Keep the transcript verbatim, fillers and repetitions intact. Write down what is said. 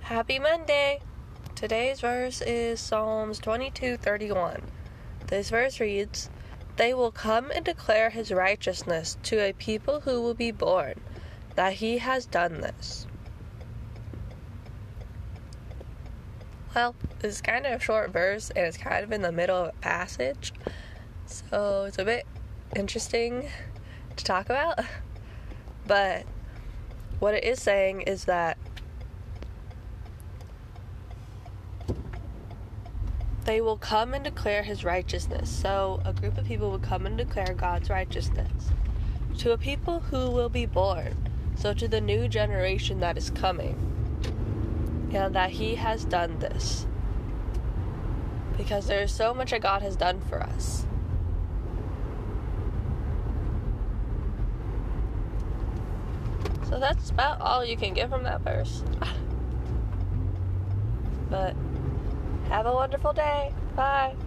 Happy Monday! Today's verse is Psalms twenty-two thirty-one. This verse reads, "They will come and declare his righteousness to a people who will be born, that he has done this." Well, this is kind of a short verse, and it's kind of in the middle of a passage, so it's a bit interesting to talk about. But what it is saying is that they will come and declare his righteousness. So a group of people will come and declare God's righteousness to a people who will be born. So to the new generation that is coming. And that he has done this. Because there is so much that God has done for us. So that's about all you can get from that verse. But have a wonderful day. Bye.